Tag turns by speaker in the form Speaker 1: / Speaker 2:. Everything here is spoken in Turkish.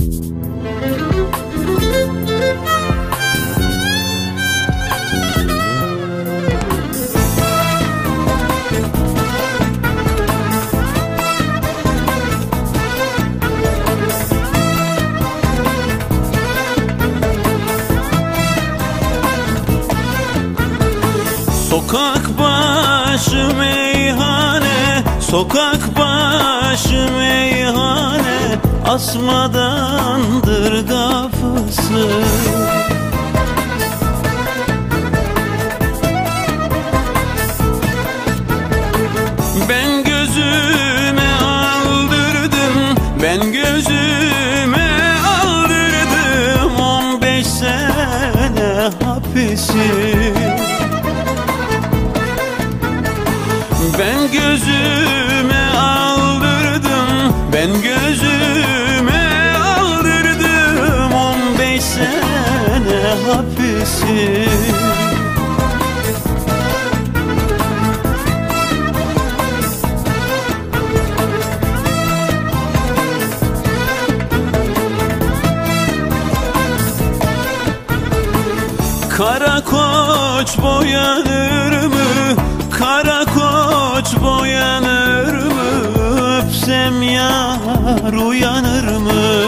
Speaker 1: Sokak başı meyhane, sokak başı meyhane, asmadandır kafası. Ben gözüme aldırdım, ben gözüme aldırdım 15 sene hapisi. Ben gözüme aldırdım, ben gözüme aldırdım 15 sene hapisi. Kara koç boyanır mı? Kara koç boyanır mı? Öpsem yar uyanır mı?